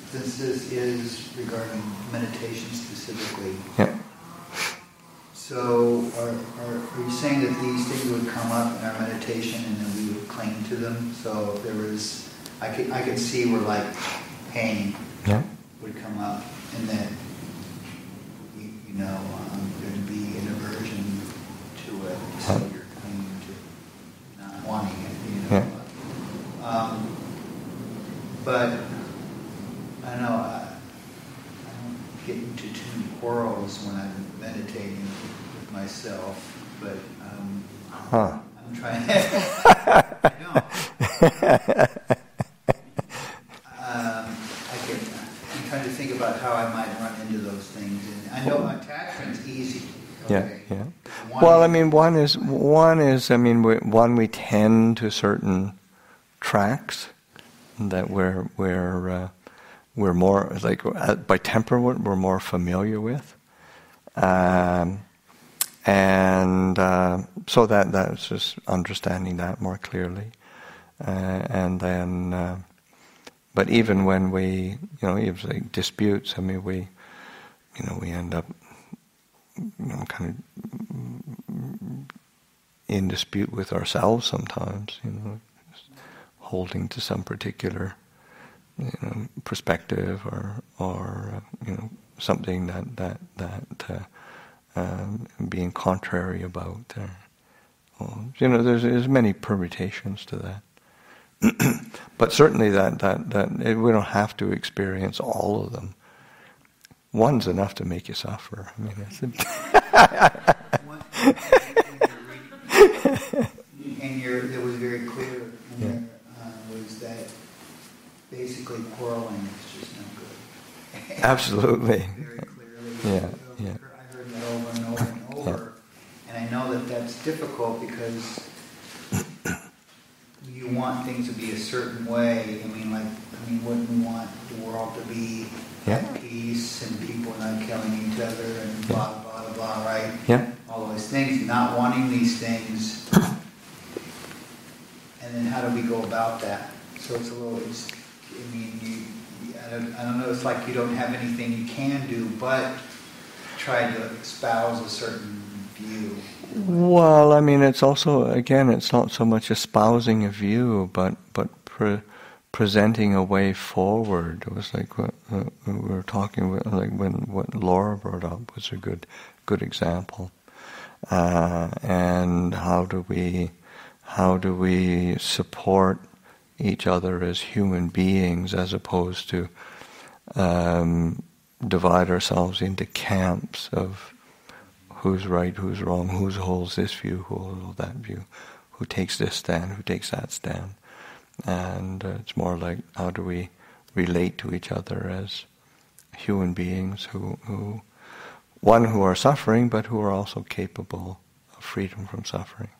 since this is regarding meditation specifically, yeah. So are you saying that these things would come up in our meditation and then we would cling to them? So if there was, I could see where like pain would come up and then, there'd be an aversion to it. So you're clinging to not wanting it, Yeah. But I don't know, I don't get into too many quarrels when I'm meditating with myself, but I'm trying. I don't. I'm trying to think about how I might run into those things, and I know attachment's easy. Okay. Yeah. Well, I mean, one is. We tend to certain tracks that we're more like by temperament we're more familiar with, and so that's just understanding that more clearly, and then. But even when we, even like disputes, we end up, kind of in dispute with ourselves sometimes, holding to some particular, perspective or something that being contrary about. There's many permutations to that. But certainly that we don't have to experience all of them. One's enough to make you suffer. It was very clear was that basically quarreling is just no good. Absolutely. Very clearly. Yeah. I heard that over and over and over, and I know that that's difficult because you want things to be a certain way. Wouldn't we want the world to be at peace and people not killing each other and blah, blah, blah, blah, right? Yeah. All those things, not wanting these things. And then how do we go about that? So it's a little, I don't know, it's like you don't have anything you can do but try to espouse a certain view. Well, it's also, again, it's not so much espousing a view, but presenting a way forward. It was like what we were talking about, like what Laura brought up was a good example. And how do we support each other as human beings as opposed to divide ourselves into camps of who's right, who's wrong, who holds this view, who holds that view, who takes this stand, who takes that stand. And it's more like how do we relate to each other as human beings who are suffering, but who are also capable of freedom from suffering.